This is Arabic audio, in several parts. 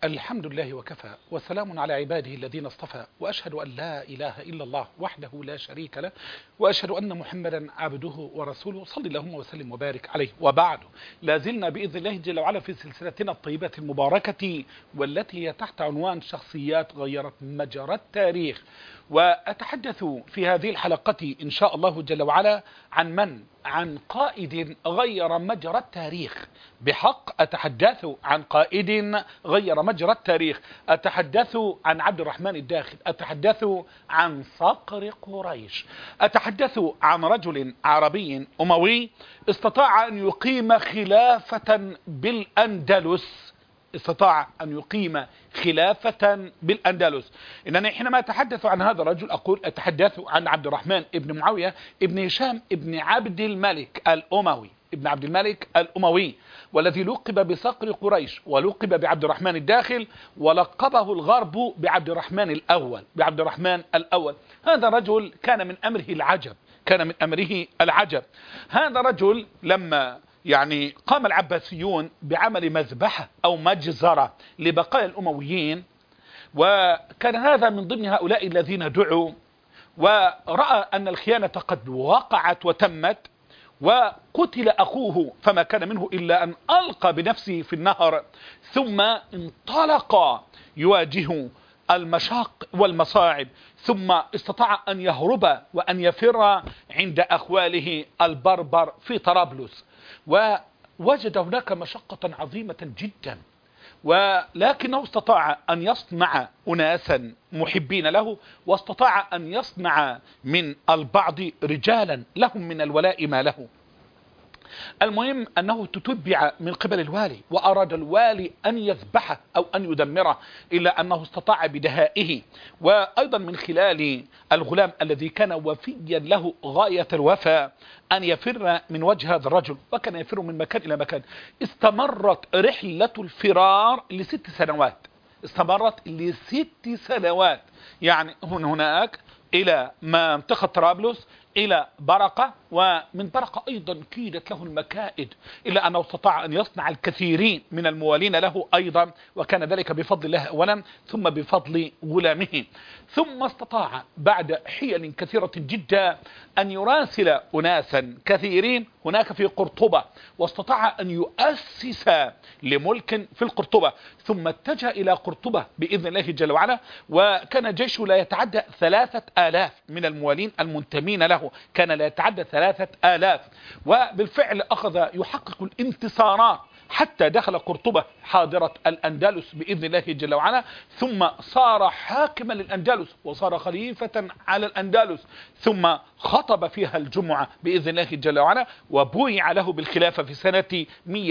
الحمد لله وكفى وسلام على عباده الذين اصطفى، وأشهد أن لا إله إلا الله وحده لا شريك له، وأشهد أن محمدا عبده ورسوله، صلى اللهم وسلم وبارك عليه. وبعد، لازلنا بإذن الله جل وعلا في سلسلتنا الطيبة المباركة، والتي هي تحت عنوان شخصيات غيرت مجرى التاريخ. وأتحدث في هذه الحلقة إن شاء الله جل وعلا عن قائد غير مجرى التاريخ. بحق أتحدث عن قائد غير مجرى التاريخ، أتحدث عن عبد الرحمن الداخل، أتحدث عن صقر قريش، أتحدث عن رجل عربي أموي استطاع أن يقيم خلافة بالأندلس، استطاع أن يقيم خلافة بالأندلس. إنني حينما أتحدث عن هذا الرجل أتحدث عن عبد الرحمن ابن معاوية ابن هشام ابن عبد الملك الأموي، ابن عبد الملك الأموي، والذي لقب بصقر قريش ولقب بعبد الرحمن الداخل، ولقبه الغرب بعبد الرحمن الأول. هذا رجل كان من أمره العجب. هذا رجل لما قام العباسيون بعمل مذبحة أو مجزرة لبقايا الأمويين، وكان هذا من ضمن هؤلاء الذين دعوا، ورأى أن الخيانة قد وقعت وتمت، وقتل أخوه، فما كان منه إلا أن ألقى بنفسه في النهر، ثم انطلق يواجه المشاق والمصاعب، ثم استطاع أن يهرب وأن يفر عند أخواله البربر في طرابلس، ووجد هناك مشقة عظيمة جدا، ولكنه استطاع أن يصنع أناسا محبين له، واستطاع أن يصنع من البعض رجالا لهم من الولاء ما له. المهم أنه تتبع من قبل الوالي، وأراد الوالي أن يذبحه أو أن يدمره، إلا أنه استطاع بدهائه وأيضا من خلال الغلام الذي كان وفيا له غاية الوفاء أن يفر من وجه هذا الرجل، وكان يفر من مكان إلى مكان. استمرت رحلة الفرار ل6 سنوات، يعني هناك إلى منطقة طرابلس، إلى برقة، ومن برقة أيضا كيدت له المكائد، إلا أنه استطاع أن يصنع الكثيرين من الموالين له أيضا، وكان ذلك بفضل الله أولا، ثم بفضل غلامه. ثم استطاع بعد حيل كثيرة جدا أن يراسل أناسا كثيرين هناك في قرطبة، واستطاع أن يؤسس لملك في القرطبة، ثم اتجه إلى قرطبة بإذن الله جل وعلا، وكان جيشه لا يتعدى 3000 من الموالين المنتمين له، كان لا يتعدى 3000، وبالفعل أخذ يحقق الانتصارات حتى دخل قرطبة حاضرة الأندلس بإذن الله جل وعلا، ثم صار حاكما للأندلس وصار خليفة على الأندلس، ثم خطب فيها الجمعة بإذن الله جل وعلا، وبويع له بالخلافة في سنة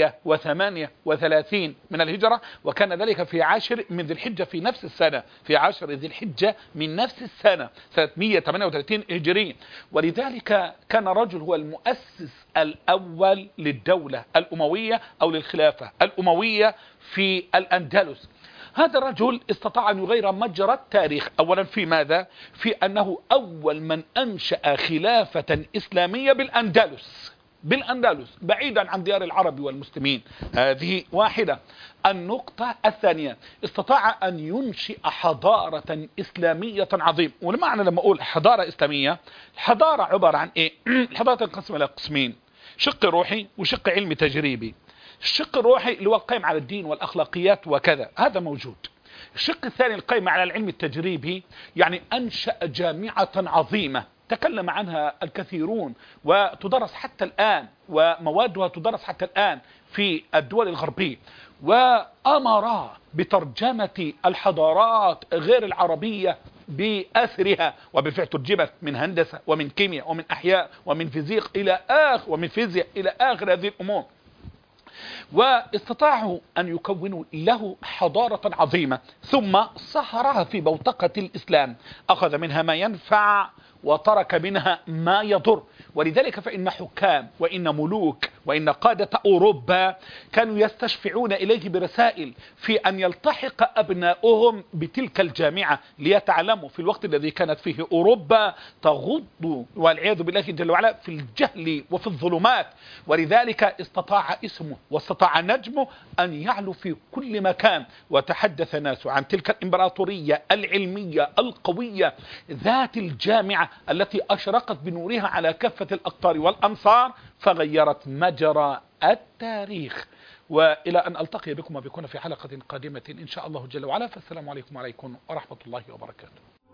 138 من الهجرة، وكان ذلك في 10 من ذي الحجة في نفس السنة، في 10 ذي الحجة من نفس السنة، سنة 138 هجرية. ولذلك كان رجل هو المؤسس الأول للدولة الأموية أو للخلافة الأموية في الأندلس. هذا الرجل استطاع أن يغير مجرى التاريخ، أولا في ماذا؟ في أنه أول من أنشأ خلافة إسلامية بالأندلس بعيدا عن ديار العرب والمسلمين. هذه واحدة. النقطة الثانية، استطاع أن ينشئ حضارة إسلامية عظيمة. والمعنى لما أقول حضارة إسلامية، الحضارة عبارة عن إيه؟ الحضارة تنقسم إلى قسمين: شق روحي وشق علمي تجريبي. الشق الروحي اللي هو القائم على الدين والأخلاقيات وكذا، هذا موجود. الشق الثاني القائم على العلم التجريبي، يعني أنشأ جامعة عظيمة تكلم عنها الكثيرون وتدرس حتى الآن، وموادها تدرس حتى الآن في الدول الغربية، وأمر بترجمة الحضارات غير العربية بأثرها، وبالفعل ترجمت من هندسة ومن كيمياء ومن أحياء ومن فيزياء ومن فيزياء إلى آخر هذه الأمور. واستطاعوا أن يكونوا له حضارة عظيمة، ثم صهرها في بوتقة الإسلام، أخذ منها ما ينفع وترك منها ما يضر. ولذلك فإن حكام وإن ملوك وإن قادة أوروبا كانوا يستشفعون إليه برسائل في أن يلتحق أبناؤهم بتلك الجامعة ليتعلموا في الوقت الذي كانت فيه أوروبا تغض والعياذ بالله جل وعلا في الجهل وفي الظلمات. ولذلك استطاع اسمه واستطاع نجمه أن يعلو في كل مكان. وتحدث ناس عن تلك الإمبراطورية العلمية القوية ذات الجامعة التي أشرقت بنورها على كافة الأقطار والأمصار فغيرت مجرى التاريخ. وإلى أن ألتقي بكم وبكم في حلقة قادمة إن شاء الله جل وعلا، فالسلام عليكم ورحمة الله وبركاته.